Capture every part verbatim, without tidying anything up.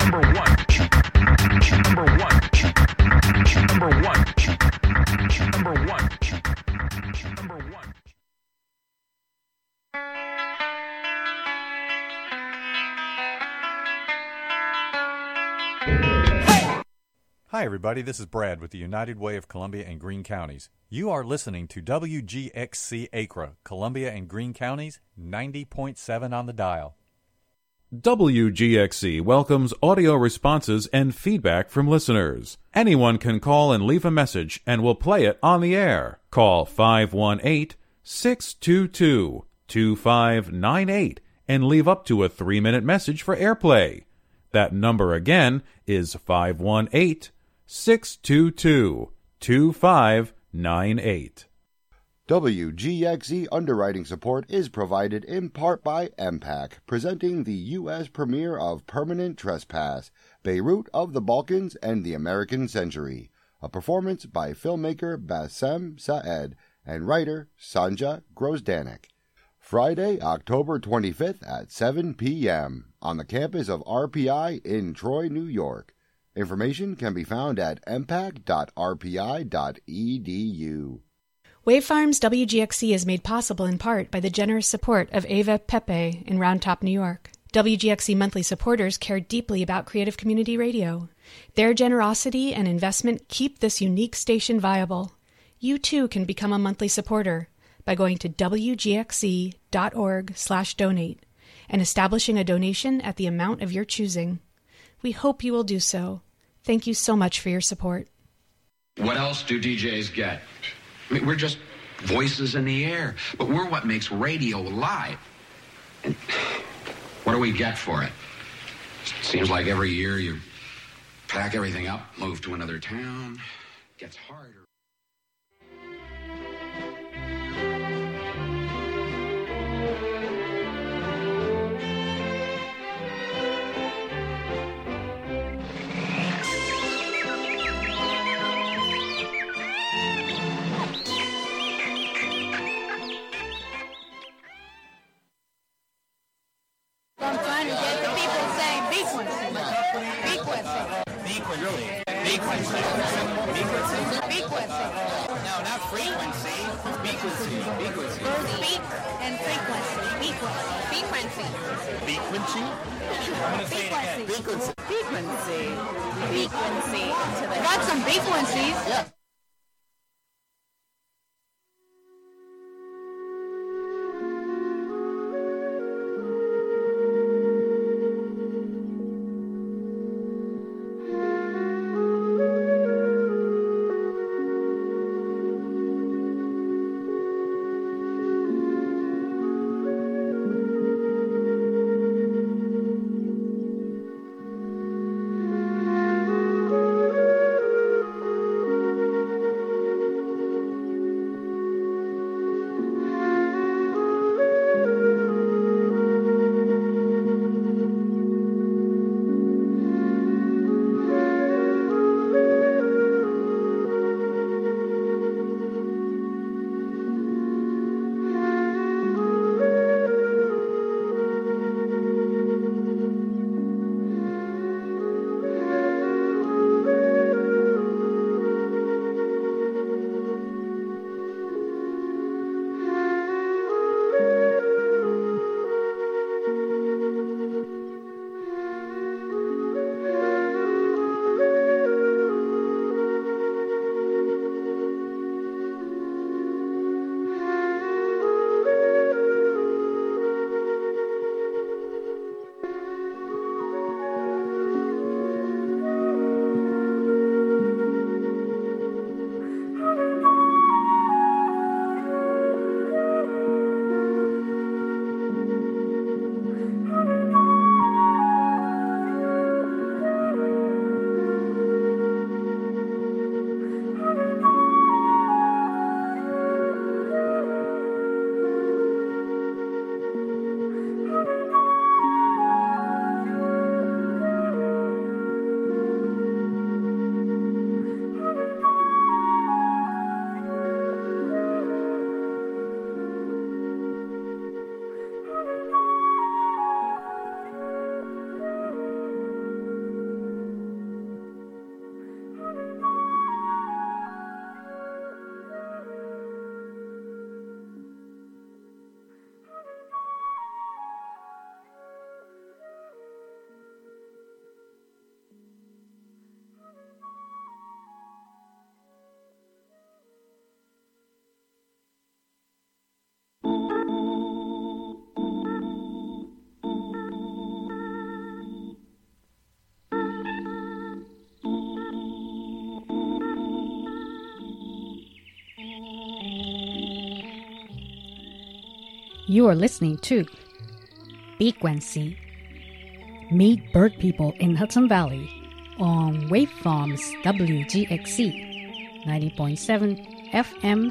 Number one. Number one. Number one. Number one. Number one. Hi, everybody. This is Brad with the United Way of Columbia and Greene Counties. You are listening to W G X C Acra, Columbia and Greene Counties, ninety point seven on the dial. W G X C welcomes audio responses and feedback from listeners. Anyone can call and leave a message, and we'll play it on the air. Call five one eight, six two two, two five nine eight and leave up to a three-minute message for airplay. That number again is five one eight, six two two, two five nine eight. W G X Z underwriting support is provided in part by M PAC, presenting the U S premiere of Permanent Trespass, Beirut of the Balkans and the American Century, a performance by filmmaker Bassem Saed and writer Sanja Grosdanek. Friday, October twenty-fifth at seven p.m. on the campus of R P I in Troy, New York. Information can be found at m pac dot r p i dot e d u. Wave Farms W G X C is made possible in part by the generous support of Ava Pepe in Round Top, New York. W G X C monthly supporters care deeply about creative community radio. Their generosity and investment keep this unique station viable. You too can become a monthly supporter by going to w g x c dot org slash donate and establishing a donation at the amount of your choosing. We hope you will do so. Thank you so much for your support. What else do D Js get? I mean, we're just voices in the air, but we're what makes radio alive. And what do we get for it? Seems like every year you pack everything up, move to another town. It gets harder. I'm trying to get the people saying frequency. Frequency. Frequency. Frequency. Frequency. No, not frequency. Frequency. Frequency. Speak and frequency. Frequency. Frequency? I'm going to say it again. Frequency. Frequency. Frequency. Got some frequencies. Yeah. You are listening to Frequency. Meet bird people in Hudson Valley on Waveforms W G X C ninety point seven F M.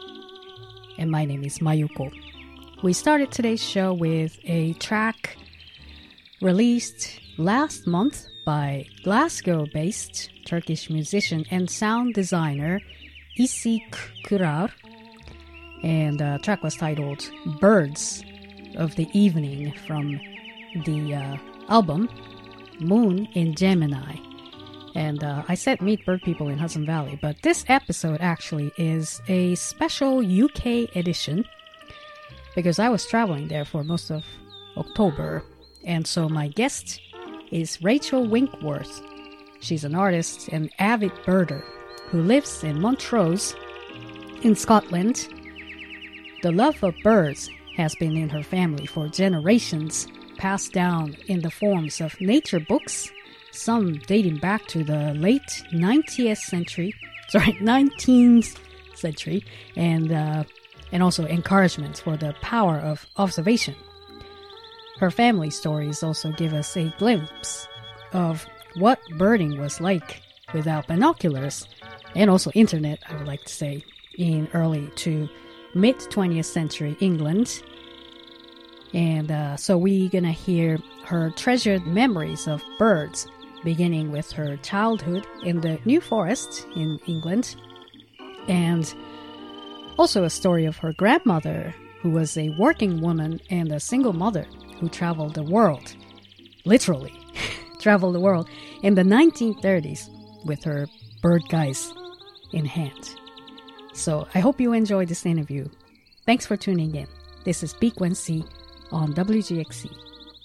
And my name is Mayuko. We started today's show with a track released last month by Glasgow-based Turkish musician and sound designer Isik Kurar. And the track was titled Birds of the Evening from the uh, album Moon in Gemini. And uh, I said meet bird people in Hudson Valley, but this episode actually is a special U K edition because I was traveling there for most of October. And so my guest is Rachel Winkworth. She's an artist and avid birder who lives in Montrose in Scotland. The love of birds has been in her family for generations, passed down in the forms of nature books, some dating back to the late nineteenth century, sorry, nineteenth century, and uh, and also encouragements for the power of observation. Her family stories also give us a glimpse of what birding was like without binoculars, and also internet, I would like to say, in early to mid-twentieth century England. And uh, so we're gonna hear her treasured memories of birds, beginning with her childhood in the New Forest in England, and also a story of her grandmother, who was a working woman and a single mother who traveled the world, literally traveled the world in the nineteen thirties with her bird guides in hand. So I hope you enjoyed this interview. Thanks for tuning in. This is Frequency on W G X C.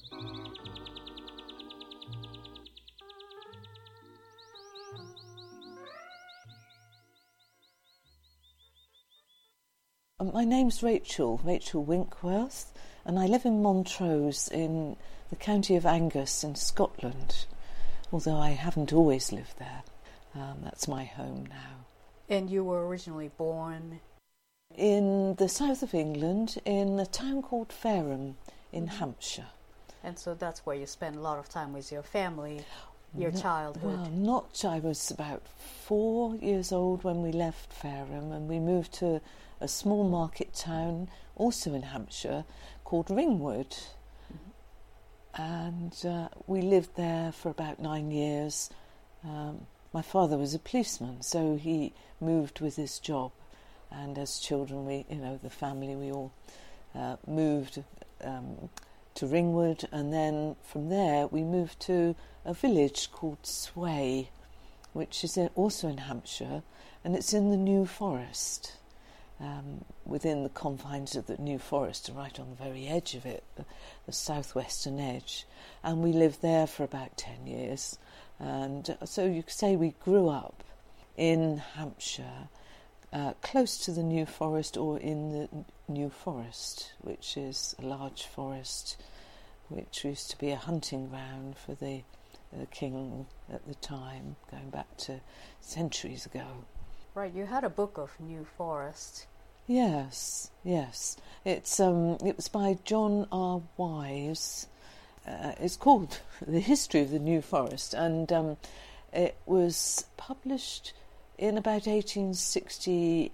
My name's Rachel, Rachel Winkworth, and I live in Montrose in the county of Angus in Scotland, although I haven't always lived there. Um, that's my home now. And you were originally born? In the south of England, in a town called Fareham in Mm-hmm. Hampshire. And so that's where you spend a lot of time with your family, your No- childhood. Well, not. I was about four years old when we left Fareham, and we moved to a small market town, also in Hampshire, called Ringwood. Mm-hmm. And uh, we lived there for about nine years. Um, my father was a policeman, so he moved with his job. And as children, we, you know, the family, we all uh, moved um, to Ringwood, and then from there we moved to a village called Sway, which is also in Hampshire, and it's in the New Forest. Um, within the confines of the New Forest, right on the very edge of it, the, the southwestern edge, and we lived there for about ten years. And so you could say we grew up in Hampshire, uh, close to the New Forest, or in the New Forest, which is a large forest which used to be a hunting ground for the, the king at the time, going back to centuries ago. Right, you had a book of New Forest. Yes, yes. It's um, it was by John R. Wise. Uh, it's called The History of the New Forest, and um, it was published in about eighteen sixty-eight,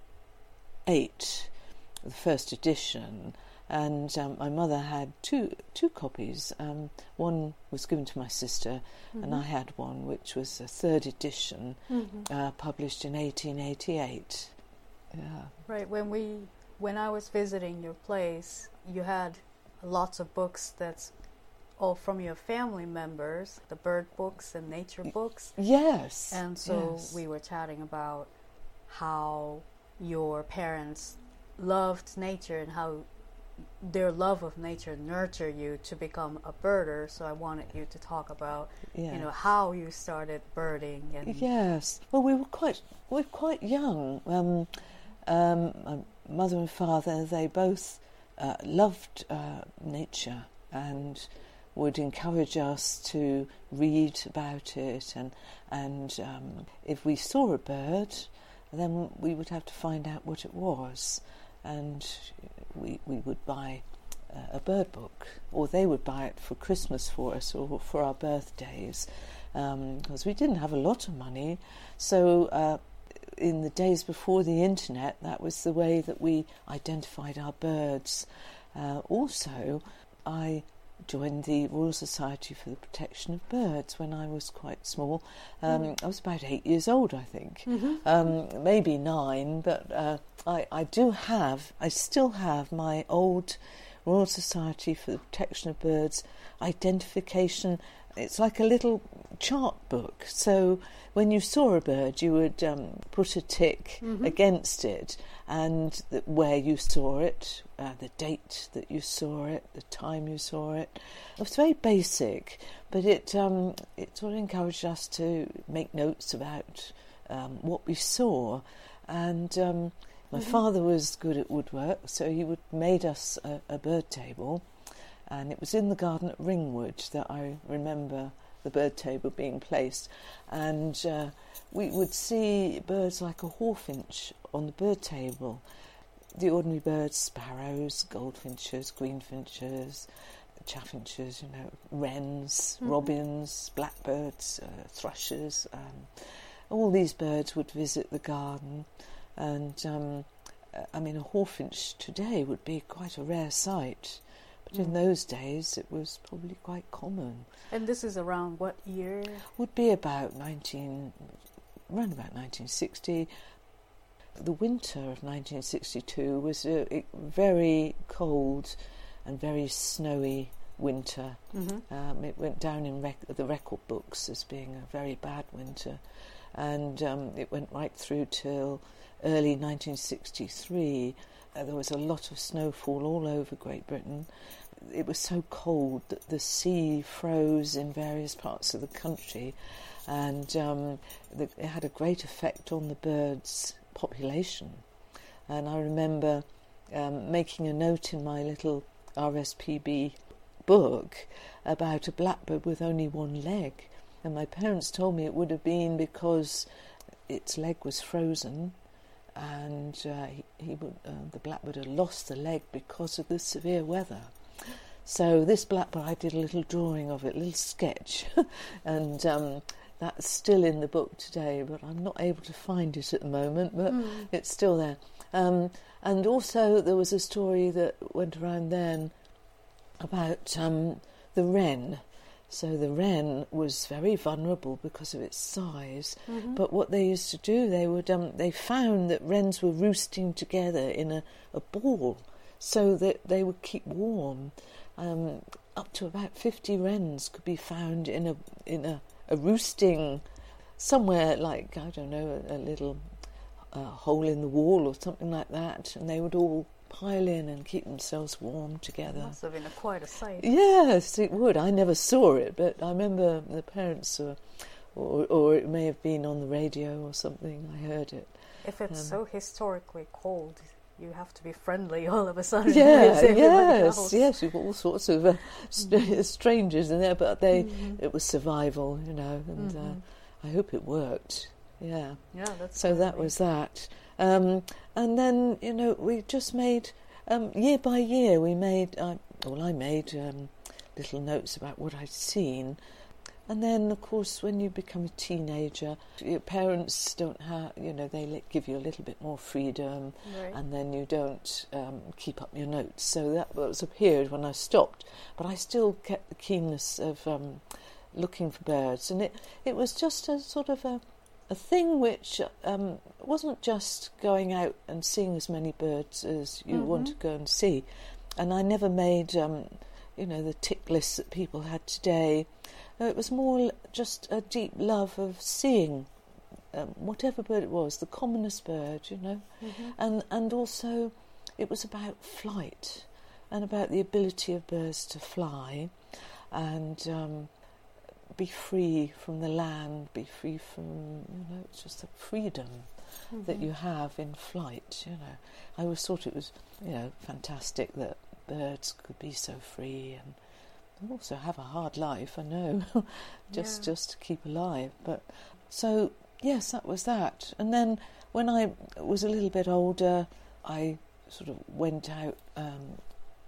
the first edition. And um, my mother had two two copies. Um, one was given to my sister, mm-hmm. and I had one, which was a third edition, mm-hmm. uh, published in eighteen eighty-eight. Yeah. Right. When we, when I was visiting your place, you had lots of books that's all from your family members, the bird books and nature books. Yes. And so yes. we were chatting about how your parents loved nature and how their love of nature nurtured you to become a birder. So I wanted you to talk about, yes. you know, how you started birding. And yes. Well, we were quite we were quite young. Um, um, my mother and father, they both uh, loved uh, nature and would encourage us to read about it, and and um, if we saw a bird, then we would have to find out what it was, and we we would buy a bird book, or they would buy it for Christmas for us or for our birthdays, because um, we didn't have a lot of money. So uh, in the days before the internet, that was the way that we identified our birds. Uh, also, I joined the Royal Society for the Protection of Birds when I was quite small. Um, mm. I was about eight years old, I think, mm-hmm. um, maybe nine, but uh, I, I do have, I still have my old Royal Society for the Protection of Birds identification. It's like a little chart book. So when you saw a bird, you would um, put a tick mm-hmm. against it, and the, where you saw it, uh, the date that you saw it, the time you saw it. It was very basic, but it um, it sort of encouraged us to make notes about um, what we saw. And um, my mm-hmm. father was good at woodwork, so he would made us a, a bird table. And it was in the garden at Ringwood that I remember the bird table being placed. And uh, we would see birds like a hawfinch on the bird table. The ordinary birds, sparrows, goldfinches, greenfinches, chaffinches, you know, wrens, mm-hmm. robins, blackbirds, uh, thrushes. Um, all these birds would visit the garden. And, um, I mean, a hawfinch today would be quite a rare sight. But in those days, it was probably quite common. And this is around what year? Would be about nineteen, around about nineteen sixty. The winter of nineteen sixty-two was a, a very cold and very snowy winter. Mm-hmm. Um, it went down in rec- the record books as being a very bad winter, and um, it went right through till early nineteen sixty-three. Uh, there was a lot of snowfall all over Great Britain. It was so cold that the sea froze in various parts of the country, and um, the, it had a great effect on the birds' population. And I remember um, making a note in my little R S P B book about a blackbird with only one leg, and my parents told me it would have been because its leg was frozen, and uh, he, he would, uh, the blackbird had lost the leg because of the severe weather. So this blackbird, I did a little drawing of it, a little sketch, and um, that's still in the book today, but I'm not able to find it at the moment, but mm. it's still there. Um, and also there was a story that went around then about um, the wren. So the wren was very vulnerable because of its size. Mm-hmm. But what they used to do, they would um, they found that wrens were roosting together in a, a ball so that they would keep warm. Um, up to about fifty wrens could be found in a in a, a roosting somewhere, like, I don't know, a, a little uh, hole in the wall or something like that, and they would all pile in and keep themselves warm together. It must have been a, quite a sight. Yes, it would. I never saw it, but I remember the parents, uh, or, or it may have been on the radio or something, I heard it. If it's um, so historically cold, you have to be friendly all of a sudden. Yeah, yes, else. yes, you've got all sorts of uh, st- mm-hmm. strangers in there, but they mm-hmm. it was survival, you know, and mm-hmm. uh, I hope it worked. Yeah, yeah, that's so that was that. Um, and then, you know, we just made, um, year by year, we made, uh, well, I made um, little notes about what I'd seen. And then, of course, when you become a teenager, your parents don't have, you know, they let, give you a little bit more freedom, right. and then you don't um, keep up your notes. So that was a period when I stopped. But I still kept the keenness of um, looking for birds. And it, it was just a sort of a... A thing which um, wasn't just going out and seeing as many birds as you mm-hmm. want to go and see. And I never made, um, you know, the tick lists that people had today. No, it was more just a deep love of seeing um, whatever bird it was, the commonest bird, you know. Mm-hmm. And, and also it was about flight and about the ability of birds to fly and... Um, be free from the land, be free from, you know, it's just the freedom mm-hmm. that you have in flight, you know. I always thought it was, you know, fantastic that birds could be so free and also have a hard life, I know, just yeah. just to keep alive. But so, yes, that was that. And then when I was a little bit older, I sort of went out um,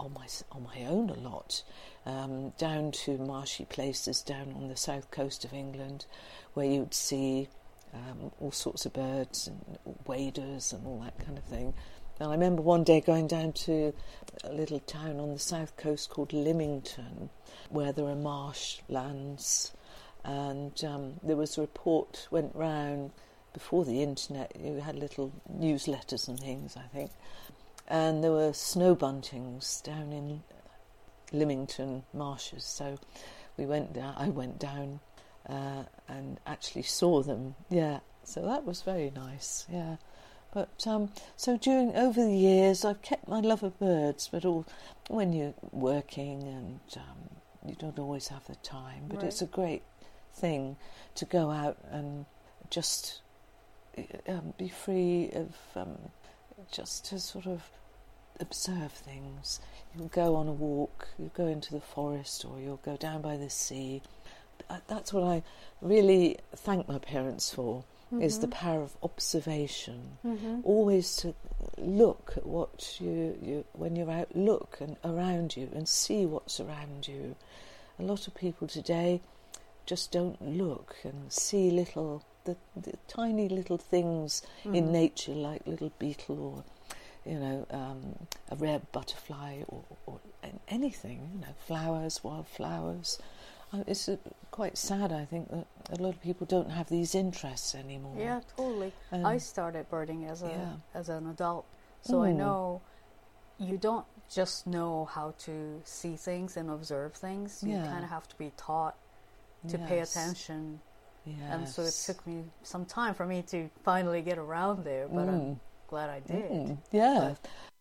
on my on my own a lot, um, down to marshy places down on the south coast of England, where you'd see um, all sorts of birds and waders and all that kind of thing. And I remember one day going down to a little town on the south coast called Lymington, where there are marshlands, and um, there was a report went round before the internet. You had little newsletters and things, I think, and there were snow buntings down in Lymington marshes. So we went down. I went down uh, and actually saw them. Yeah, so that was very nice. Yeah. But um, so during over the years, I've kept my love of birds. But all when you're working and um, you don't always have the time. But Right. it's a great thing to go out and just um, be free of um, just to sort of observe things. You'll go on a walk, you'll go into the forest, or you'll go down by the sea. That's what I really thank my parents for. Is the power of observation. Mhm. Always to look at what you, you when you're out, look and around you and see what's around you. A lot of people today just don't look and see little, the, the tiny little things in Mhm. nature, like little beetle or, you know, um, a rare butterfly or, or anything. You know, flowers, wildflowers. It's uh, quite sad, I think, that a lot of people don't have these interests anymore. Yeah, totally. Um, I started birding as a yeah. as an adult, so I Mm. know you don't just know how to see things and observe things. You Yeah. kind of have to be taught to pay Yes. attention. And so it Yes. took me some time for me to finally get around there, but I'm Mm. glad I did. Mm. Yeah.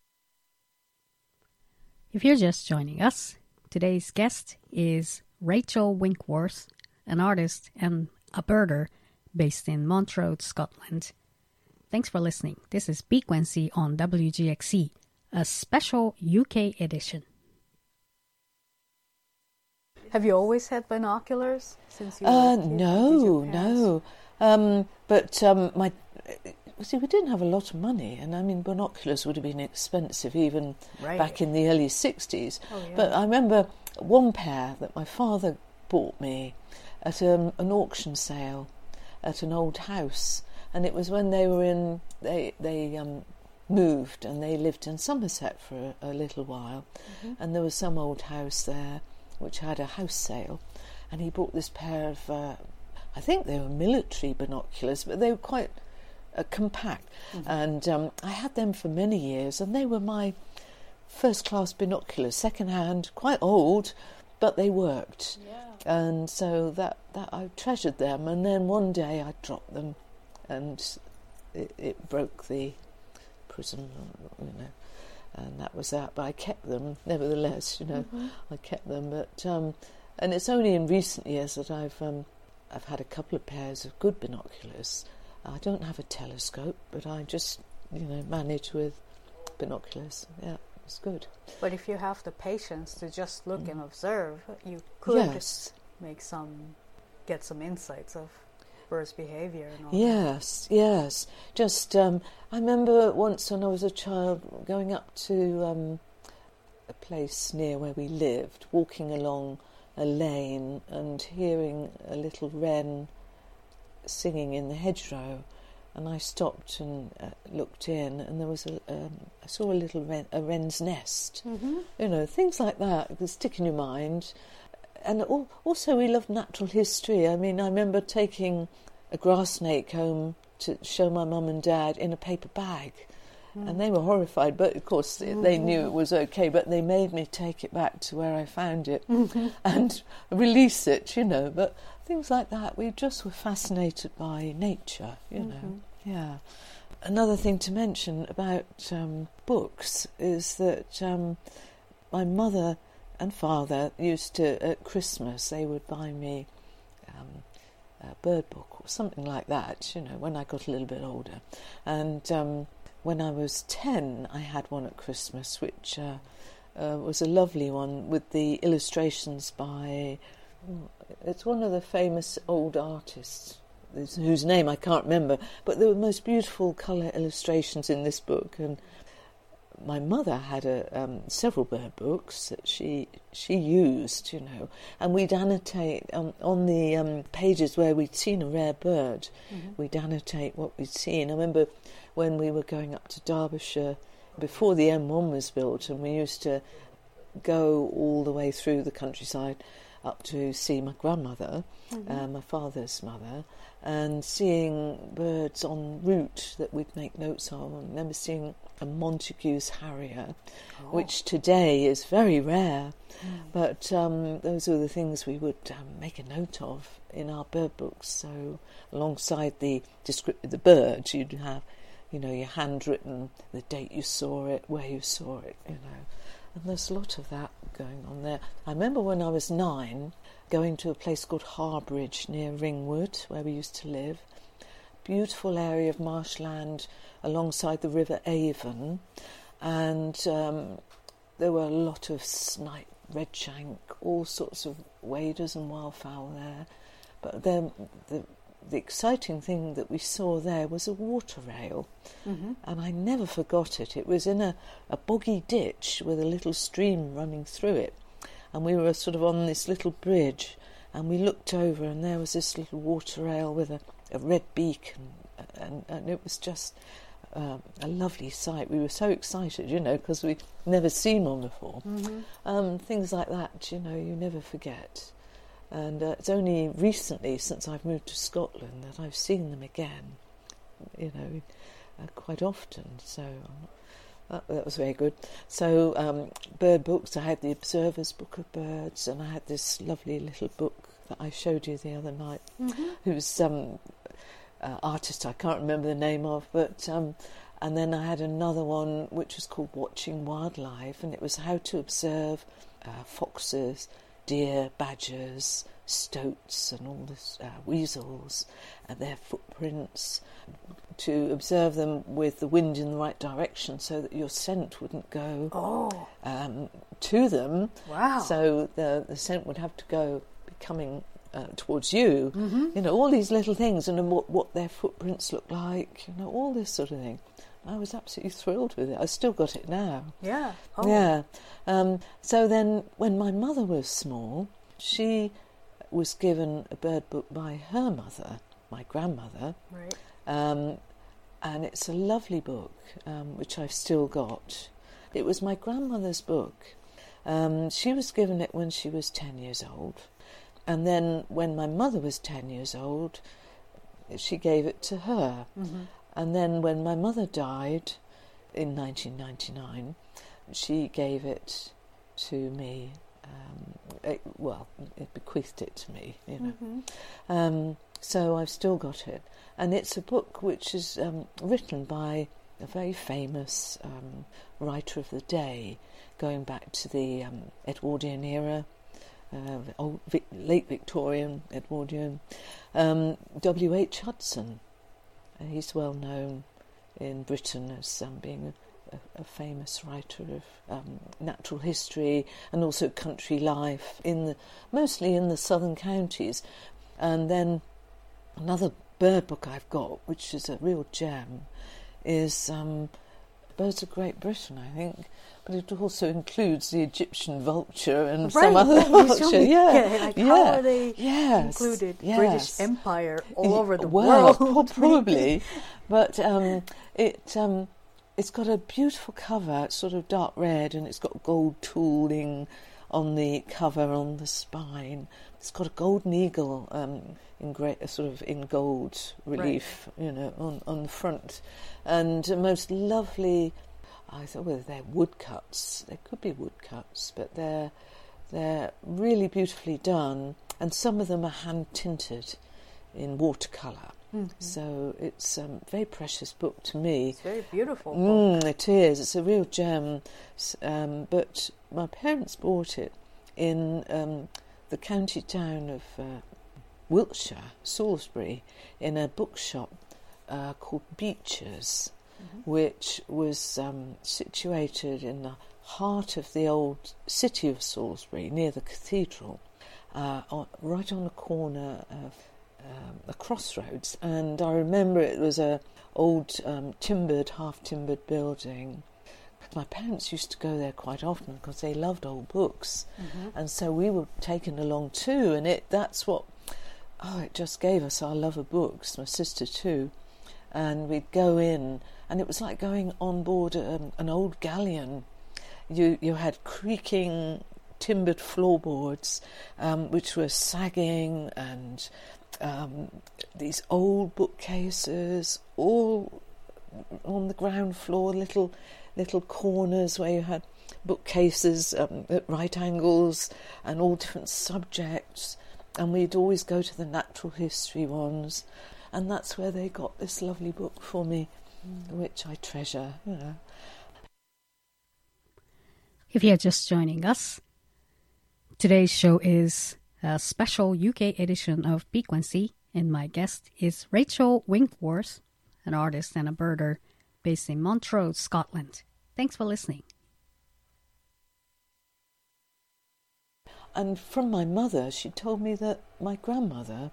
If you're just joining us, today's guest is Rachel Winkworth, an artist and a birder based in Montrose, Scotland. Thanks for listening. This is Bequency on W G X E, a special U K edition. Have you always had binoculars since you Uh, were a kid? Did no, your parents? no. Um, but um, my see, we didn't have a lot of money, and I mean, binoculars would have been expensive even Right. back in the early sixties. Oh, yeah. But I remember one pair that my father bought me at um, an auction sale at an old house, and it was when they were in they they um, moved and they lived in Somerset for a, a little while, Mhm. and there was some old house there which had a house sale, and he bought this pair of uh, I think they were military binoculars, but they were quite uh, compact, Mhm. and um, I had them for many years, and they were my first class binoculars, second hand, quite old, but they worked. Yeah. And so that, that I treasured them, and then one day I dropped them, and it, it broke the prism, you know, and that was that. But I kept them, nevertheless, you know, Mhm. I kept them. But um, and it's only in recent years that I've um, I've had a couple of pairs of good binoculars. I don't have a telescope, but I just, you know, manage with binoculars. Yeah, it's good. But if you have the patience to just look and observe, you could Yes. make some, get some insights of birds' behavior and all. Yes, yes. Just, um, I remember once when I was a child going up to um, a place near where we lived, walking along a lane and hearing a little wren singing in the hedgerow, and I stopped and uh, looked in, and there was a, um, I saw a little wren, a wren's nest. Mm-hmm. You know, things like that that stick in your mind. And al- also we love natural history. I mean, I remember taking a grass snake home to show my mum and dad in a paper bag. Mm. And they were horrified, but of course they, they knew it was okay, but they made me take it back to where I found it and release it, you know. But things like that, we just were fascinated by nature, you know. Mhm. Yeah. Another thing to mention about um, books is that um, my mother and father used to, at Christmas, they would buy me um, a bird book or something like that, you know, when I got a little bit older. And um, when I was ten, I had one at Christmas, which uh, uh, was a lovely one with the illustrations by, it's one of the famous old artists, whose name I can't remember, but there were the most beautiful colour illustrations in this book. And my mother had a, um, several bird books that she she used, you know, and we'd annotate um, on the um, pages where we'd seen a rare bird. Mm-hmm. We'd annotate what we'd seen. I remember when we were going up to Derbyshire before the M one was built, and we used to go all the way through the countryside up to see my grandmother, mm-hmm. uh, my father's mother, and seeing birds en route that we'd make notes of. I remember seeing a Montagu's harrier, oh. which today is very rare, mm. but um, those were the things we would um, make a note of in our bird books. So alongside the description of the bird, you'd have, you know, your handwritten, the date you saw it, where you saw it, you know. And there's a lot of that going on there. I remember when I was nine, going to a place called Harbridge near Ringwood, where we used to live. Beautiful area of marshland alongside the River Avon. And um, there were a lot of snipe, redshank, all sorts of waders and wildfowl there. But then the the exciting thing that we saw there was a water rail, mm-hmm. and I never forgot it. It was in a, a boggy ditch with a little stream running through it, and we were sort of on this little bridge, and we looked over, and there was this little water rail with a, a red beak, and, and, and it was just uh, a lovely sight. We were so excited, you know, because we'd never seen one before. Mm-hmm. Um, things like that, you know, you never forget. And uh, it's only recently, since I've moved to Scotland, that I've seen them again, you know, uh, quite often. So uh, that was very good. So um, bird books, I had the Observer's Book of Birds, and I had this lovely little book that I showed you the other night, mm-hmm. whose some um, uh, artist I can't remember the name of, but um, and then I had another one which was called Watching Wildlife, and it was how to observe uh, foxes, deer, badgers, stoats and all this, uh, weasels and their footprints, to observe them with the wind in the right direction so that your scent wouldn't go oh. um, to them. Wow. So the, the scent would have to go, be coming uh, towards you. Mm-hmm. You know, all these little things, and what, what their footprints look like, you know, all this sort of thing. I was absolutely thrilled with it. I still got it now. Yeah. Oh. Yeah. Um, so then when my mother was small, she was given a bird book by her mother, my grandmother. Right. Um, and it's a lovely book, um, which I've still got. It was my grandmother's book. Um, she was given it when she was ten years old. And then when my mother was ten years old, she gave it to her. Mm-hmm. And then when my mother died in nineteen ninety-nine, she gave it to me. Um, it, well, it bequeathed it to me, you know. Mm-hmm. Um, so I've still got it. And it's a book which is um, written by a very famous um, writer of the day, going back to the um, Edwardian era, uh, old Vic- late Victorian Edwardian, um, W H Hudson. He's well known in Britain as um, being a, a famous writer of um, natural history and also country life, in the mostly in the southern counties. And then another bird book I've got, which is a real gem, is um, Birds of Great Britain, I think. But it also includes the Egyptian vulture and right. some other vulture. Yeah, yeah. Like yeah. How are they yes. included? Yes. British Empire all over the well, world. Probably. But um, it, um, it's got a beautiful cover. It's sort of dark red, and it's got gold tooling on the cover, on the spine. It's got a golden eagle um, in great, sort of in gold relief, right. you know, on, on the front. And a most lovely... I thought, well, they're woodcuts. They could be woodcuts, but they're they're really beautifully done, and some of them are hand tinted in watercolour. Mm-hmm. So it's a very precious book to me. It's very beautiful. Mm, it is. It's a real gem. Um, but my parents bought it in um, the county town of uh, Wiltshire, Salisbury, in a bookshop uh, called Beecher's. Mm-hmm. Which was um, situated in the heart of the old city of Salisbury, near the cathedral, uh, on, right on the corner of um, a crossroads. And I remember it was a old um, timbered, half-timbered building, My parents used to go there quite often because they loved old books, Mm-hmm. and so we were taken along too. And it that's what oh, it just gave us our love of books. My sister too, and we'd go in, and it was like going on board um, an old galleon. You you had creaking timbered floorboards, um, which were sagging, and um, these old bookcases, all on the ground floor, little. little corners where you had bookcases um, at right angles and all different subjects, and we'd always go to the natural history ones, and that's where they got this lovely book for me, mm. which I treasure, you know. If you're just joining us, today's show is a special U K edition of Frequency, and my guest is Rachel Winkworth, an artist and a birder based in Montrose, Scotland. Thanks for listening. And from my mother, she told me that my grandmother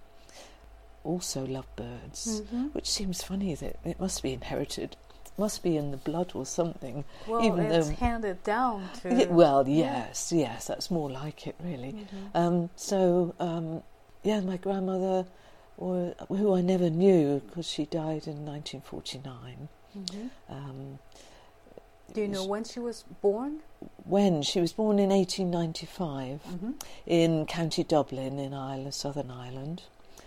also loved birds, Mm-hmm. which seems funny that it must be inherited, must be in the blood or something. Well, even it's though, handed down to... Yeah, well, yes, yeah. yes, that's more like it, really. Mm-hmm. Um, so, um, yeah, my grandmother, or, who I never knew because she died in nineteen forty-nine. Mm-hmm. Um, Do you know when she was born? When she was born in eighteen ninety-five Mm-hmm. in County Dublin in Ireland, Southern Ireland.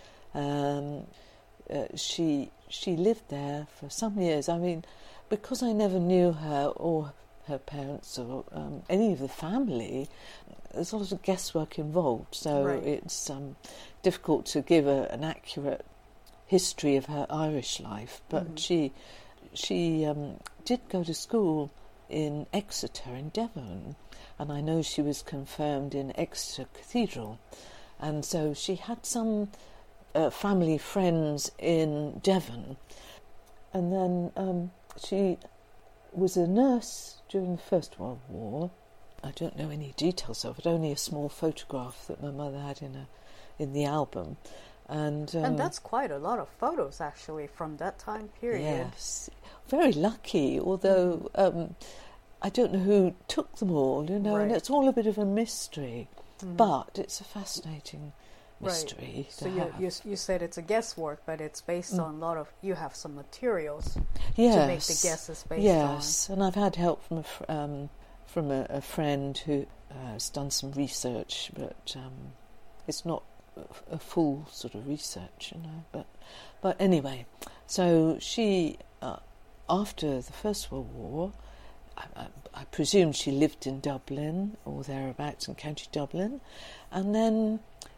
Um, uh, she she lived there for some years. I mean, because I never knew her or her parents or um, any of the family, there's a lot of guesswork involved. So Right. it's um, difficult to give a, an accurate history of her Irish life. But Mhm. she she um, did go to school in Exeter in Devon, and I know she was confirmed in Exeter Cathedral, and so she had some uh, family friends in Devon, and then um, she was a nurse during the First World War. I don't know any details of it, only a small photograph that my mother had in a in the album, and um, and that's quite a lot of photos, actually, from that time period. Yes, very lucky, although um, I don't know who took them all, you know, and Right. it's all a bit of a mystery, Mhm. but it's a fascinating Right. mystery So to you, have. you you said it's a guesswork, but it's based Mm. on a lot of... You have some materials yes. to make the guesses based yes. and I've had help from a, fr- um, from a, a friend who uh, has done some research, but um, it's not a, a full sort of research, you know, but, but anyway, so she... Uh, After the First World War, I, I, I presume she lived in Dublin or thereabouts in County Dublin, and then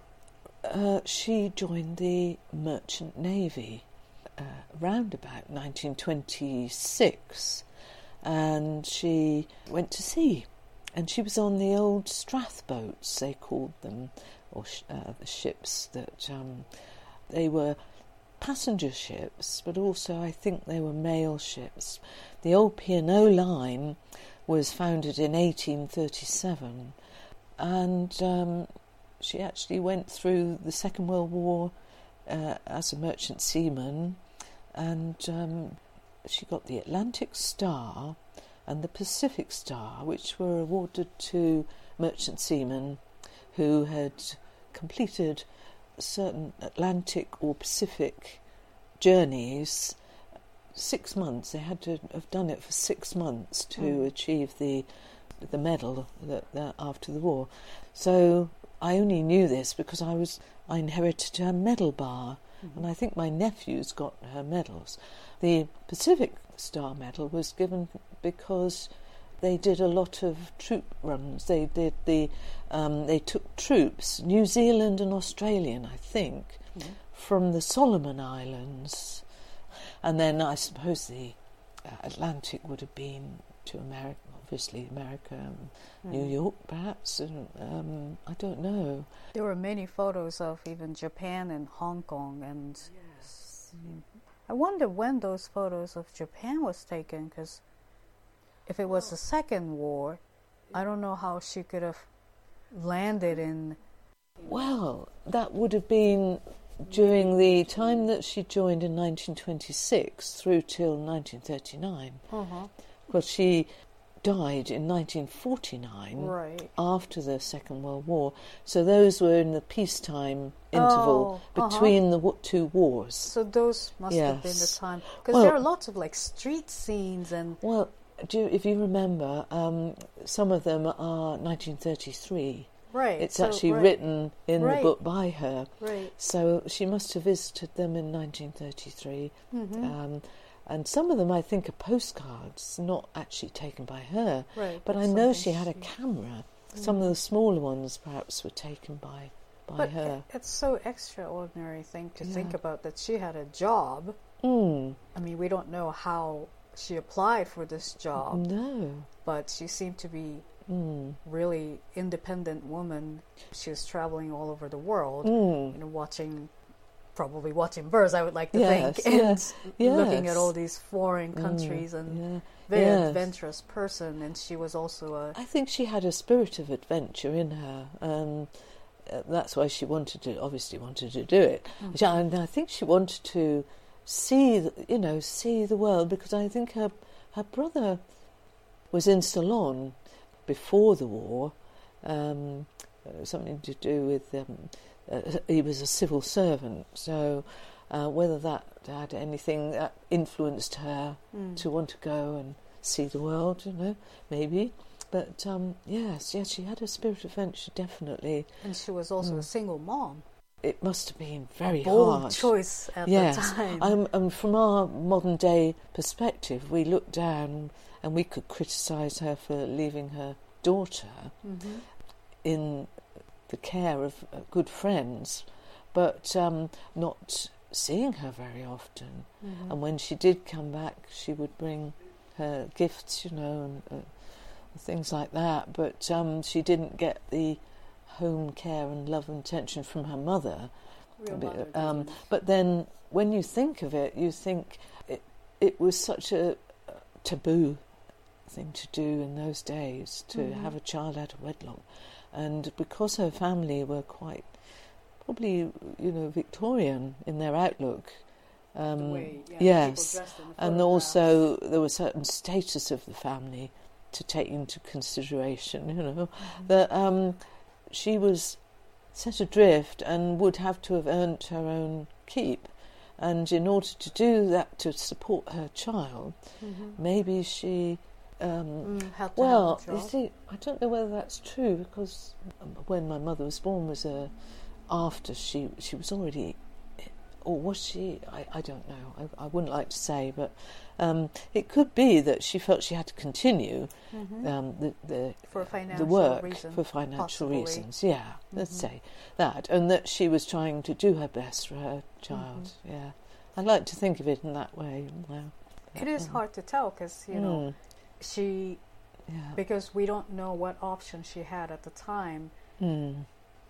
uh, she joined the Merchant Navy uh, round about nineteen twenty-six, and she went to sea, and she was on the old Strath boats, they called them, or sh- uh, the ships that um, they were passenger ships, but also I think they were mail ships. The old P and O line was founded in eighteen thirty-seven, and um, she actually went through the Second World War uh, as a merchant seaman, and um, she got the Atlantic Star and the Pacific Star, which were awarded to merchant seamen who had completed certain Atlantic or Pacific journeys. Six months, they had to have done it for six months to Mm. achieve the the medal that, that after the war. So I only knew this because I was I inherited her medal bar, Mm-hmm. and I think my nephews got her medals. The Pacific Star Medal was given because they did a lot of troop runs. They did the um, they took troops, New Zealand and Australian, I think, Mhm. from the Solomon Islands, and then I suppose the uh, Atlantic would have been to America, obviously America, um, New Mhm. York, perhaps, and um, I don't know. There were many photos of even Japan and Hong Kong, and Yes. I wonder when those photos of Japan was taken, because if it was the Second War, I don't know how she could have landed in... Well, that would have been during the time that she joined in nineteen twenty-six through till nineteen thirty-nine. Uh-huh. Because she died in nineteen forty-nine, right, after the Second World War. So those were in the peacetime interval oh, uh-huh. between the w- two wars. So those must yes. have been the time, because well, there are lots of like street scenes and. Well, do you, if you remember, um, some of them are nineteen thirty-three. Right. It's so, actually right. written in right. the book by her. Right. So she must have visited them in nineteen thirty-three. Mm-hmm. Um, and some of them, I think, are postcards, not actually taken by her. Right. But I know she had a camera. Mm. Some of the smaller ones, perhaps, were taken by, by but her. It, it's so extraordinary thing to Yeah. think about, that she had a job. Mm. I mean, we don't know how she applied for this job. No. But she seemed to be Mm. really independent woman. She was traveling all over the world, mm. you know, watching, probably watching birds, I would like to yes, think, and yes, yes. looking at all these foreign countries, mm. and yeah. very yes. adventurous person. And she was also a... I think she had a spirit of adventure in her. Um, uh, that's why she wanted to, obviously wanted to do it. Mm. She, and I think she wanted to see, the, you know, see the world, because I think her her brother was in Ceylon before the war, um, uh, something to do with, um, uh, he was a civil servant, so uh, whether that had anything that influenced her mm. to want to go and see the world, you know, maybe. But um, yes, yes, she had a spirit of adventure, definitely. And she was also mm. a single mom. It must have been very a bold hard. choice at yes. the time. Um, and from our modern day perspective, we look down and we could criticise her for leaving her daughter mm-hmm. in the care of uh, good friends, but um, not seeing her very often. Mm-hmm. And when she did come back, she would bring her gifts, you know, and uh, things like that. But um, she didn't get the home care and love and attention from her mother. Real mother um, but then, when you think of it, you think it, it was such a taboo thing to do in those days, to mm-hmm. have a child out of wedlock. And because her family were quite, probably, you know, Victorian in their outlook, um, the way, yeah, yes, and also also there was certain status of the family to take into consideration, you know, mm-hmm. that um, she was set adrift and would have to have earned her own keep. And in order to do that, to support her child, mm-hmm. maybe she... Um, mm, have to well, have a you job. see, I don't know whether that's true, because when my mother was born was uh, after she she was already, or was she? I, I don't know. I, I wouldn't like to say, but um, it could be that she felt she had to continue mm-hmm. um, the the for financial the work reason, for financial possibly. reasons. Yeah, mm-hmm. let's say that, and that she was trying to do her best for her child. Mm-hmm. Yeah, I like to think of it in that way. Well, it is um, hard to tell, because you know. Mm. She, yeah. because we don't know what option she had at the time. Mm.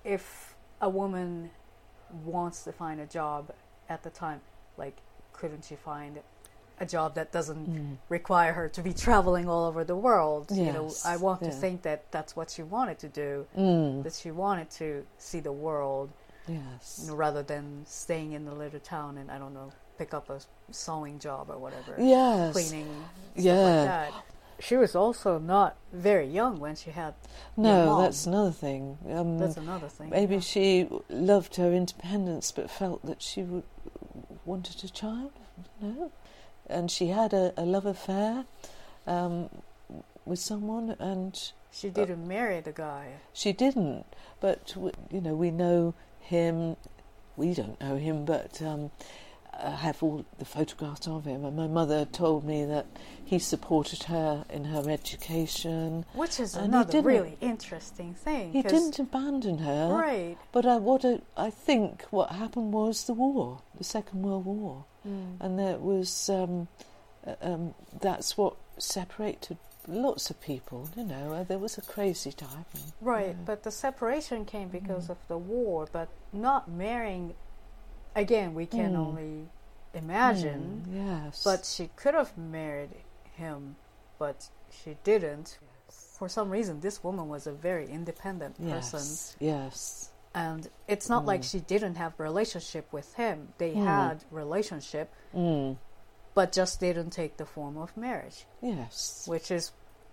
If a woman wants to find a job at the time, like, couldn't she find a job that doesn't mm. require her to be traveling all over the world? Yes. You know, I want yeah. to think that that's what she wanted to do. Mm. That she wanted to see the world, yes, you know, rather than staying in the little town and I don't know, pick up a sewing job or whatever. Yes, cleaning. Stuff yeah. like that. She was also not very young when she had no your mom. that's another thing um, That's another thing. maybe yeah. she loved her independence but felt that she would, wanted a child, no, and she had a, a love affair um, with someone, and she didn't uh, marry the guy. She didn't, but you know, we know him, we don't know him, but um, I have all the photographs of him, and my mother told me that he supported her in her education, which is and another really interesting thing. He didn't abandon her, right? But I, what I, I think what happened was the war, the Second World War, mm. and there was um, um, that's what separated lots of people. You know, there was a crazy time, right? Yeah. But the separation came because mm. of the war, but not marrying. Again, we can mm. only imagine. Mm, yes. But she could have married him, but she didn't. Yes. For some reason, this woman was a very independent person. Yes. Yes. And it's not mm. like she didn't have relationship with him. They mm. had relationship, mm. but just didn't take the form of marriage. Yes. Which is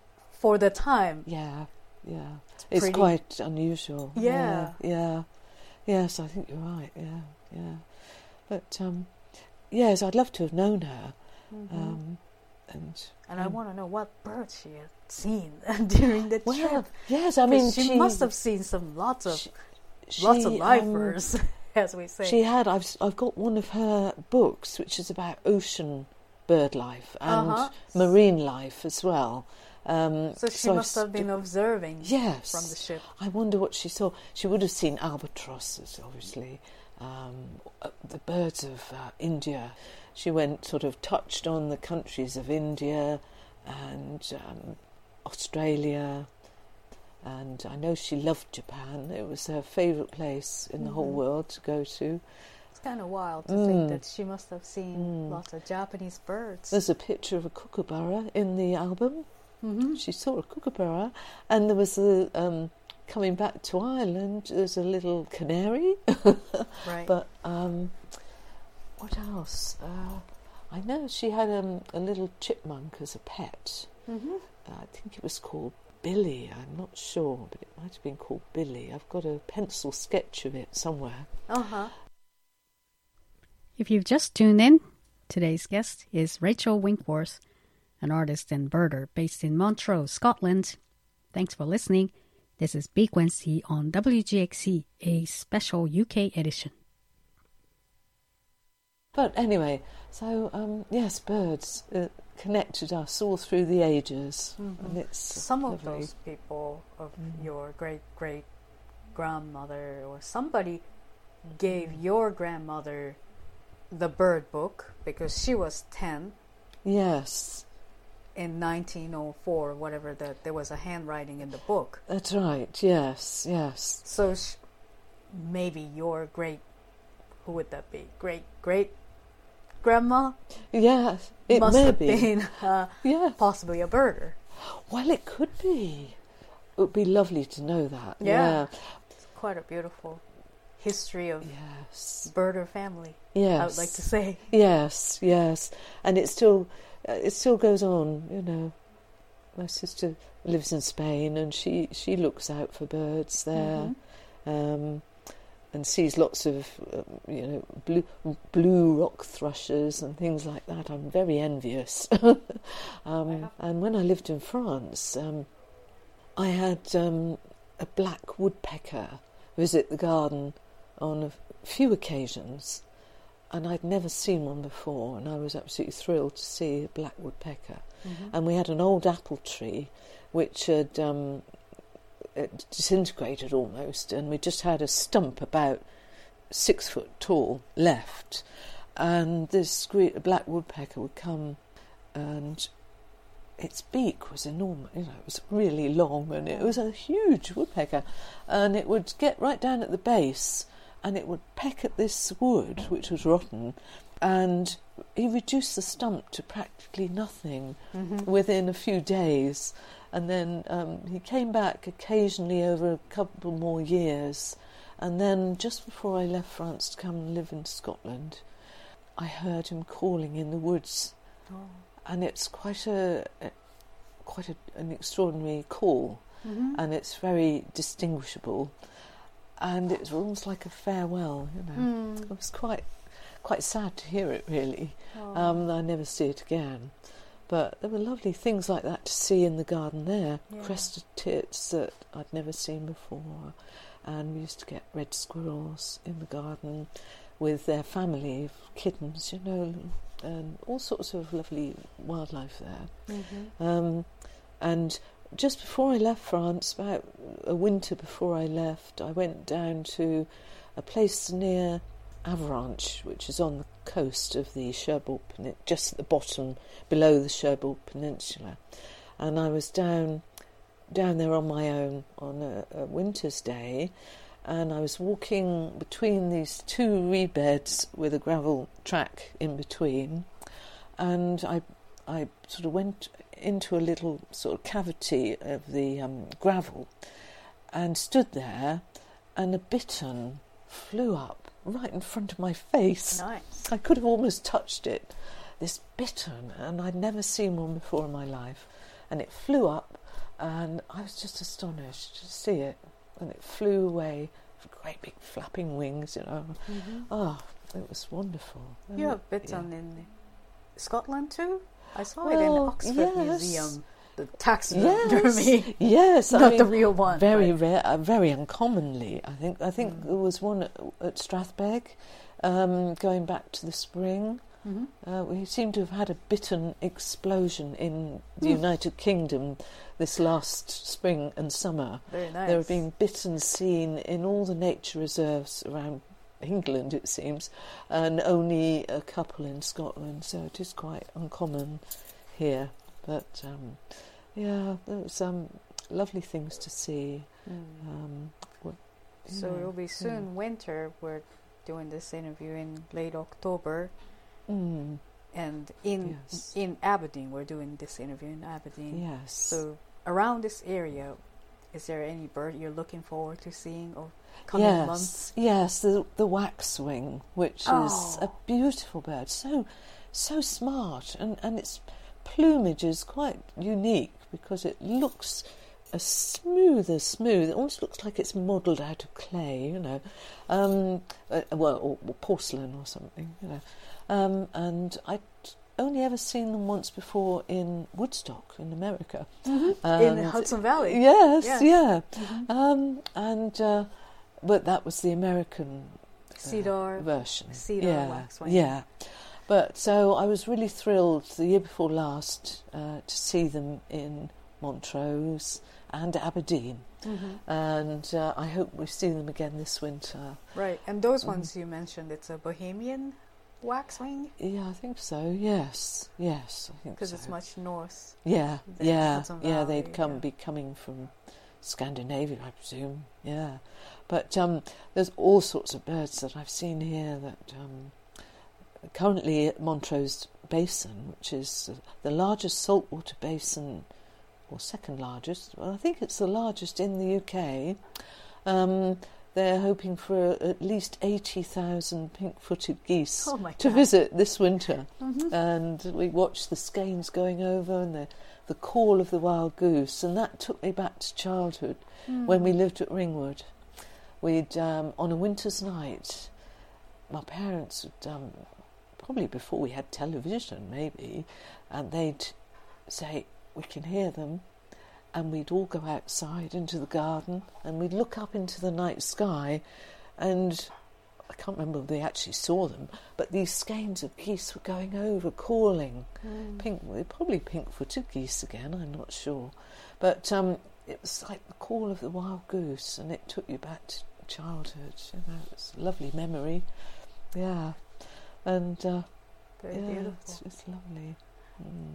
for the time. Yeah, yeah. It's, It's it's pretty- quite unusual. Yeah. yeah, yeah. Yes, I think you're right. Yeah, yeah. But um, yes, I'd love to have known her. Mhm. Um, and And I um, want to know what birds she had seen during the Well, trip. yes, I 'Cause mean, she, she- must have seen some lots of she, lots of um, lifers, as we say. She had. I've I've got one of her books, which is about ocean bird life and Uh-huh. marine life as well. Um, so she I've must have been st- observing Yes. from the ship. I wonder what she saw. She would have seen albatrosses, obviously, um, uh, the birds of uh, India. She went sort of touched on the countries of India and um, Australia, and I know she loved Japan. It was her favourite place in the whole Mhm. world to go to. It's kind of wild to Mm. think that she must have seen Mm. lots of Japanese birds. There's a picture of a kookaburra in the album. Mm-hmm. She saw a kookaburra, and there was a um, coming back to Ireland. There's a little canary, Right. But um, what else? Uh, I know she had um, a little chipmunk as a pet. Mhm. Uh, I think it was called Billy. I'm not sure, but it might have been called Billy. I've got a pencil sketch of it somewhere. Uh-huh. If you've just tuned in, today's guest is Rachel Winkworth, an artist and birder based in Montrose, Scotland. Thanks for listening. This is Frequency on W G X C, a special U K edition. But anyway, so um, yes, birds uh, connected us all through the ages, Mhm. and it's Some of lovely. those people of your great great grandmother or somebody gave your grandmother the bird book because she was ten Yes, in nineteen oh four, whatever, that there was a handwriting in the book. that's right. Yes, yes. So sh- maybe your great, who would that be? Great great grandma Yes, it must may have be. been uh, Yeah. possibly a birder. Well, it could be. It would be lovely to know that. Yeah. It's quite a beautiful history of yes. birder family. Yes. I would like to say. Yes, yes, and it still, uh, it still goes on. You know, my sister lives in Spain, and she she looks out for birds there, um, and sees lots of uh, you know blue blue rock thrushes and things like that. I'm very envious. um, and when I lived in France, um, I had um, a black woodpecker visit the garden on a few occasions. And I'd never seen one before, and I was absolutely thrilled to see a black woodpecker. Mhm. And we had an old apple tree which had um, it disintegrated almost, and we just had a stump about six foot tall left. And this gre- black woodpecker would come, and its beak was enormous, you know, it was really long, and it was a huge woodpecker, and it would get right down at the base, and it would peck at this wood, which was rotten, and he reduced the stump to practically nothing Mhm. within a few days. And then um, he came back occasionally over a couple more years. And then just before I left France to come and live in Scotland, I heard him calling in the woods. Oh. And it's quite a, a quite a, an extraordinary call, Mhm. and it's very distinguishable. And it was almost like a farewell, you know. Mm. It was quite quite sad to hear it, really. Oh. Um, I never see it again. But there were lovely things like that to see in the garden there. Yeah. Crested tits that I'd never seen before. And we used to get red squirrels in the garden with their family of kittens, you know, and all sorts of lovely wildlife there. Mhm. Um, and just before I left France, about a winter before I left, I went down to a place near Avranches, which is on the coast of the Cherbourg Peninsula, just at the bottom, below the Cherbourg Peninsula. And I was down down there on my own on a, a winter's day, and I was walking between these two reed beds with a gravel track in between, and I I sort of went into a little sort of cavity of the um, gravel and stood there, and a bittern flew up right in front of my face. Nice. I could have almost touched it. This bittern, and I'd never seen one before in my life. And it flew up and I was just astonished to see it. And it flew away with great big flapping wings, you know. Mm-hmm. Oh, it was wonderful. You have bitten yeah. in Scotland too? I saw well, it in the Oxford yes. Museum. The taxidermy. Yes, yes. Not I mean, the real one. Very right? rare, uh, very uncommonly. I think. I think mm. there was one at, at Strathbeg, um, going back to the spring. Mm-hmm. Uh, we seem to have had a bitten explosion in the mm. United Kingdom this last spring and summer. Very nice. There have been bittens seen in all the nature reserves around England, it seems, and only a couple in Scotland, so it is quite uncommon here. But um, yeah, there's um, lovely things to see. Mm. Um, what, so know, it'll be soon yeah. winter. We're doing this interview in late October. Mm. And in yes. in Aberdeen, we're doing this interview in Aberdeen. Yes. So around this area, is there any bird you're looking forward to seeing or coming yes. months? Yes, the the waxwing, which oh. is a beautiful bird, so so smart, and, and its plumage is quite unique because it looks as smooth as smooth. It almost looks like it's modelled out of clay, you know, um, uh, well, or, or porcelain or something, you know. Um, and I'd only ever seen them once before in Woodstock in America. Mm-hmm. In the Hudson Valley. Yes, yes. yeah. Mm-hmm. Um, and uh, but that was the American uh, cedar version. Cedar yeah, waxwing. Yeah. But so I was really thrilled the year before last uh, to see them in Montrose and Aberdeen. Mm-hmm. And uh, I hope we see them again this winter. Right, and those ones mm. you mentioned, it's a Bohemian waxwing? Yeah, I think so. Yes, yes, I think so. Because it's much north. Yeah, yeah, Valley, yeah. They'd come yeah. be coming from Scandinavia, I presume. Yeah, but um, there's all sorts of birds that I've seen here. That um, currently at Montrose Basin, which is the largest saltwater basin, or second largest. Well, I think it's the largest in the U K. Um, They're hoping for at least eighty thousand pink-footed geese oh to visit this winter. Mm-hmm. And we watched the skeins going over and the, the call of the wild goose. And that took me back to childhood mm. when we lived at Ringwood. We'd, um, on a winter's night, my parents would, um, probably before we had television maybe, and they'd say, we can hear them. And we'd all go outside into the garden and we'd look up into the night sky, and I can't remember if they actually saw them, but these skeins of geese were going over, calling. Mm. Pink, probably pink-footed geese again, I'm not sure. But um, it was like the call of the wild goose, and it took you back to childhood. You know, it's a lovely memory. Yeah. And uh, Very yeah, beautiful. It's, it's lovely. Mm.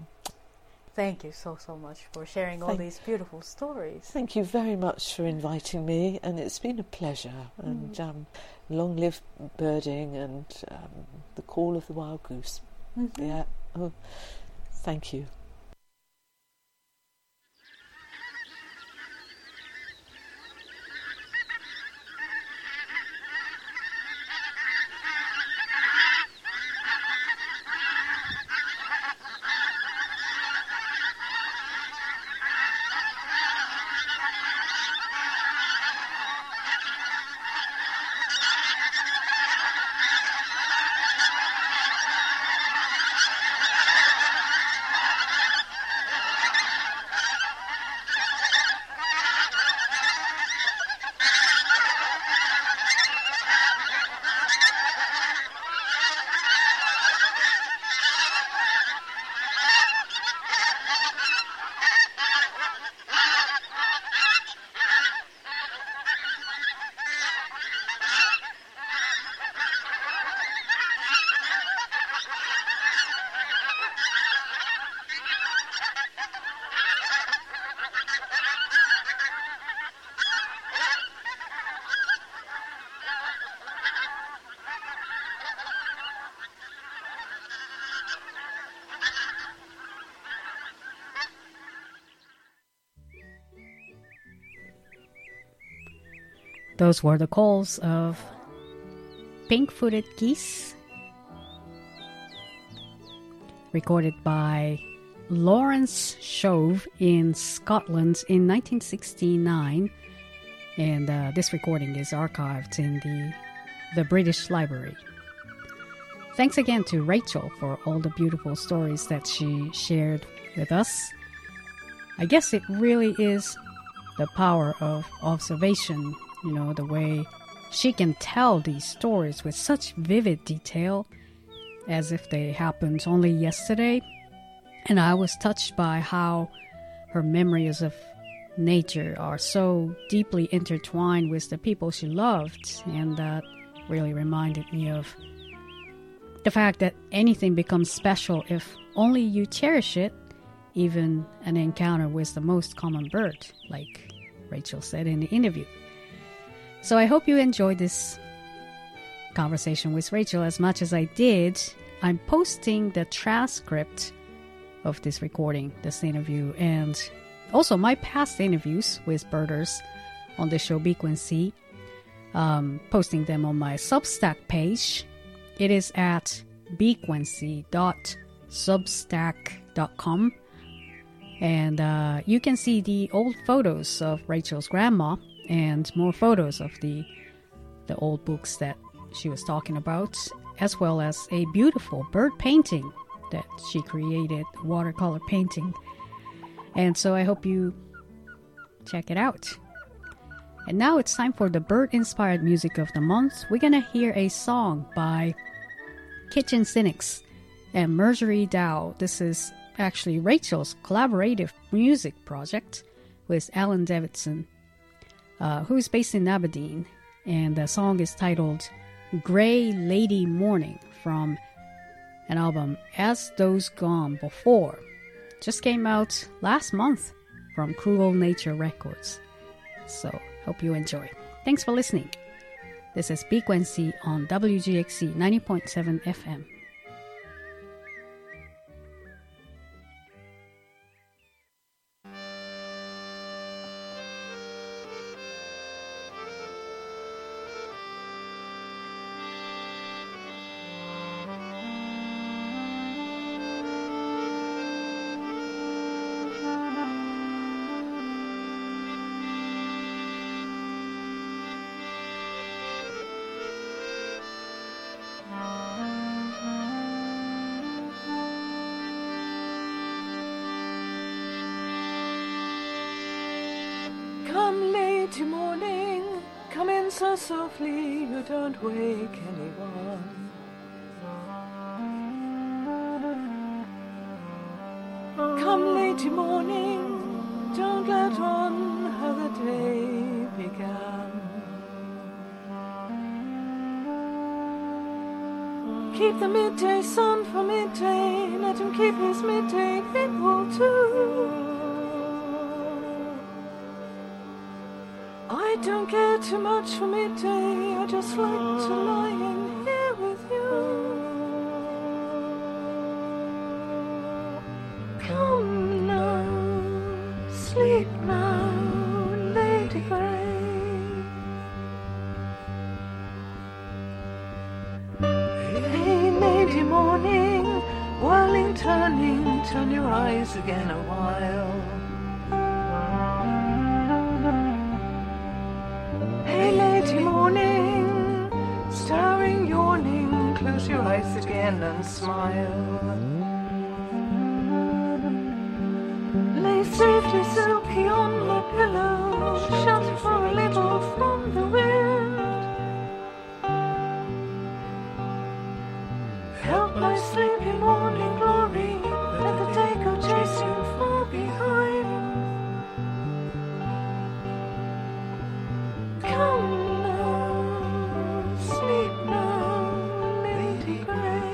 Thank you so, so much for sharing all Thank these beautiful stories. Thank you very much for inviting me, and it's been a pleasure. Mm. And um, long live birding and um, the call of the wild goose. Mm-hmm. Yeah. Oh, thank you. Those were the calls of pink-footed geese, recorded by Lawrence Shove in Scotland in nineteen sixty-nine, and uh, this recording is archived in the, the British Library. Thanks again to Rachel for all the beautiful stories that she shared with us. I guess it really is the power of observation, you know, the way she can tell these stories with such vivid detail as if they happened only yesterday. And I was touched by how her memories of nature are so deeply intertwined with the people she loved, and that really reminded me of the fact that anything becomes special if only you cherish it, even an encounter with the most common bird, like Rachel said in the interview. So I hope you enjoyed this conversation with Rachel as much as I did. I'm posting the transcript of this recording, this interview, and also my past interviews with birders on the show Bequency, um, posting them on my Substack page. It is at bequency dot substack dot com, and uh, you can see the old photos of Rachel's grandma and more photos of the the old books that she was talking about, as well as a beautiful bird painting that she created, watercolor painting. And so I hope you check it out. And now it's time for the bird-inspired music of the month. We're gonna hear a song by Kitchen Cynics and Marjorie Dow. This is actually Rachel's collaborative music project with Alan Davidson, uh, who is based in Aberdeen. And the song is titled Grey Lady Morning from an album As Those Gone Before. Just came out last month from Cruel Nature Records. So, hope you enjoy. Thanks for listening. This is Bequency on W G X C ninety point seven F M. Come late morning, come in so softly you don't wake anyone. Come late morning, don't let on how the day began. Keep the midday sun for midday, let him keep his midday people too. I don't care too much for midday, I just like to lie in here with you. Come now, sleep now, Lady Grey. Hey, Lady Morning, whirling, turning, turn your eyes again a while. Hey, Lady Morning, staring, yawning, close your eyes again and smile. Lay safely silky on my pillow, shelter for a little from the wind. Help my sleepy morning glory, let the day go chasing far behind. Come now, sleep now, Lady Grey.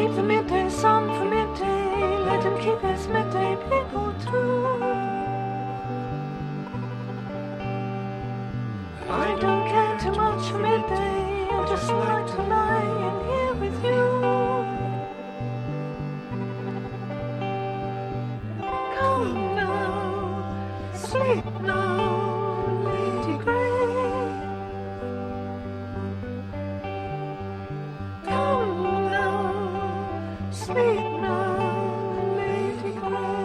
keep the midday sun for midday. Let him keep his midday people too. I don't care too much for midday. I just like to lie in here with you. Come now, sleep now, Lady Grey. Come now, sleep now, Lady Grey.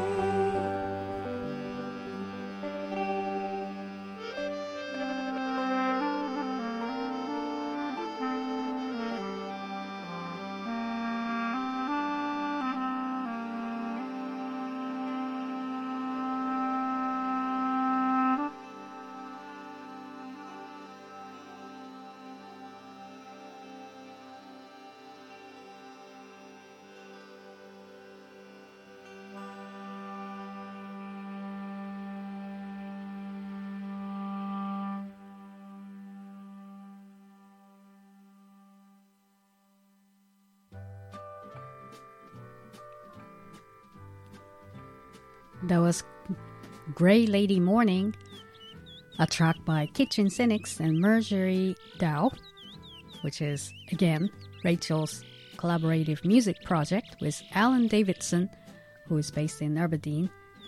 That was Grey Lady Morning, a track by Kitchen Cynics and Marjorie Dow, which is, again, Rachel's collaborative music project with Alan Davidson, who is based in Aberdeen.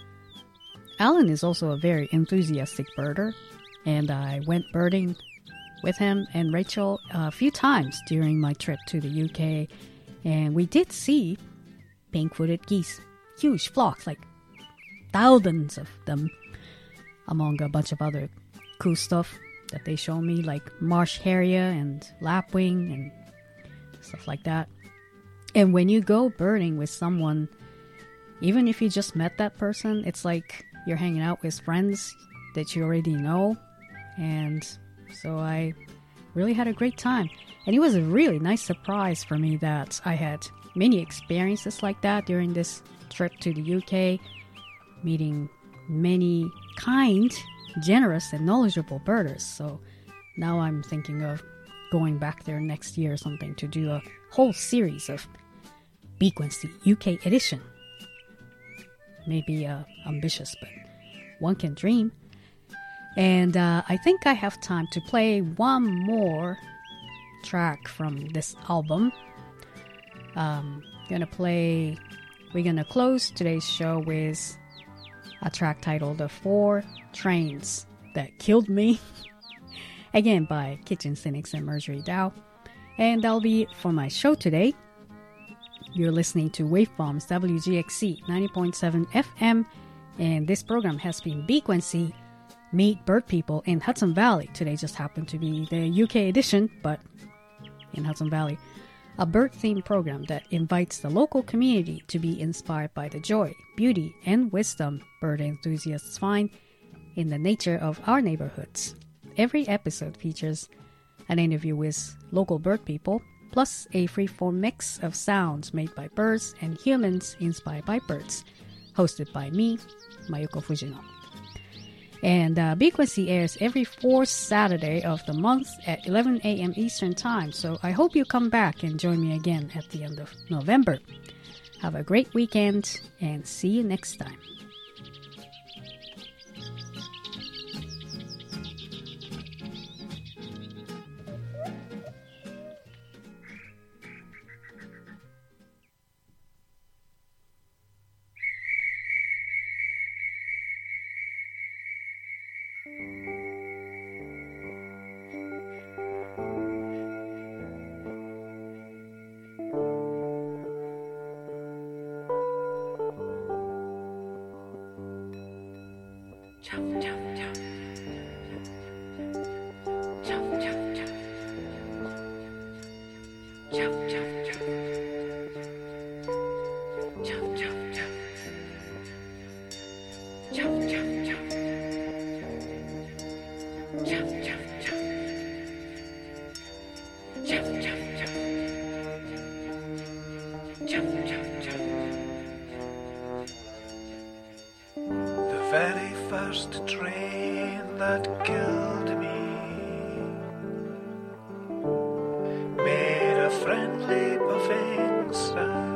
Alan is also a very enthusiastic birder, and I went birding with him and Rachel a few times during my trip to the U K, and we did see pink-footed geese, huge flocks, like thousands of them, among a bunch of other cool stuff that they show me, like marsh harrier and lapwing and stuff like that. And when you go birding with someone, even if you just met that person, it's like you're hanging out with friends that you already know. And so I really had a great time. And it was a really nice surprise for me that I had many experiences like that during this trip to the U K, meeting many kind, generous, and knowledgeable birders. So now I'm thinking of going back there next year or something to do a whole series of Bequency U K edition. Maybe uh, ambitious, but one can dream. And uh, I think I have time to play one more track from this album. Um, gonna play. We're gonna close today's show with a track titled "The Four Trains That Killed Me," again by Kitchen Cynics and Marjorie Dow. And that'll be it for my show today. You're listening to Waveforms W G X C ninety point seven F M, and this program has been Bequency, Meet Bird People in Hudson Valley. Today just happened to be the U K edition, but in Hudson Valley. A bird-themed program that invites the local community to be inspired by the joy, beauty, and wisdom bird enthusiasts find in the nature of our neighborhoods. Every episode features an interview with local bird people, plus a free-form mix of sounds made by birds and humans inspired by birds, hosted by me, Mayuko Fujino. And uh, Bequency airs every fourth Saturday of the month at eleven a.m. Eastern Time, so I hope you come back and join me again at the end of November. Have a great weekend, and see you next time. Jump, jump, jump. Jump, jump, jump. Jump, jump, jump. Jump, jump, jump. Jump, jump, jump. Jump, jump, jump. Jump, jump, jump. Jump, jump, jump. The very first train that killed me made a friendly puffing sound.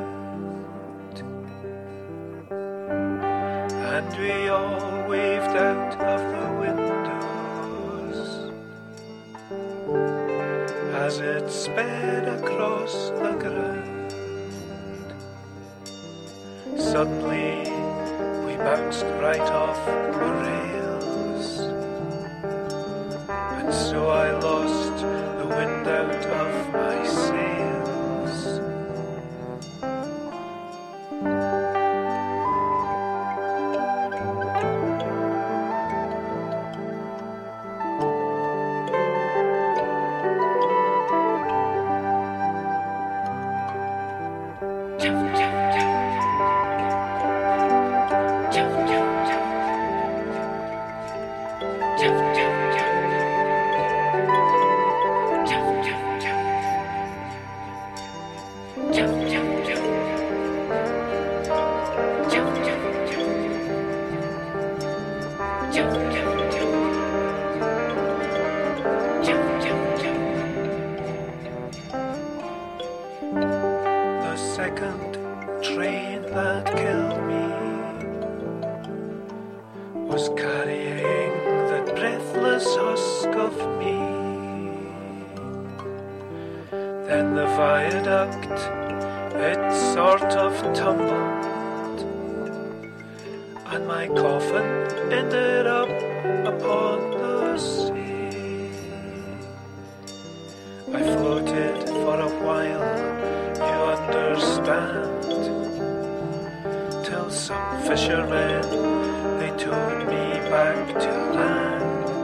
and sped across the ground. Suddenly, we bounced right off the rails, and so I lost the wind out of my sails. The second train that killed me was carrying the breathless husk of me. Then the viaduct, it sort of tumbled, and my coffin ended up upon the sea. I floated for a while, you understand, till some fishermen, they towed me back to land.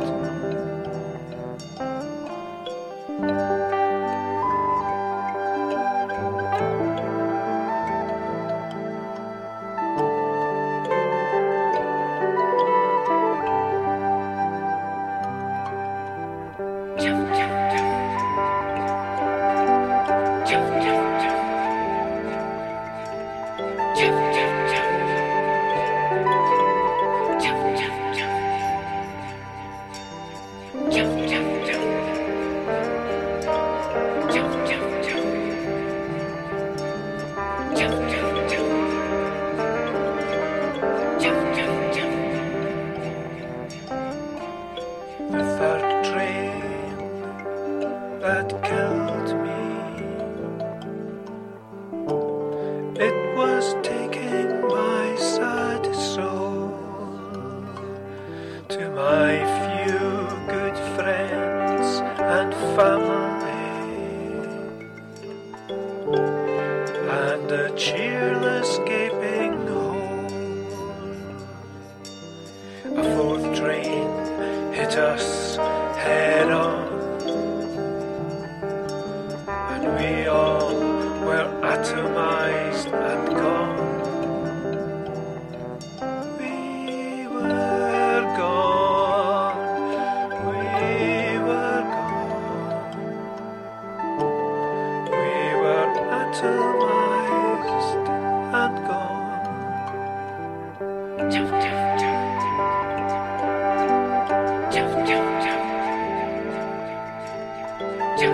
The third train that killed me, it was taking my sad soul to my few good friends and family, and a cheerless gaping hole. A fourth train hit us head on, and we all were atomized and gone. We were gone, we were gone, we were atomized and gone. Jump, jump, jump. Jump, jump.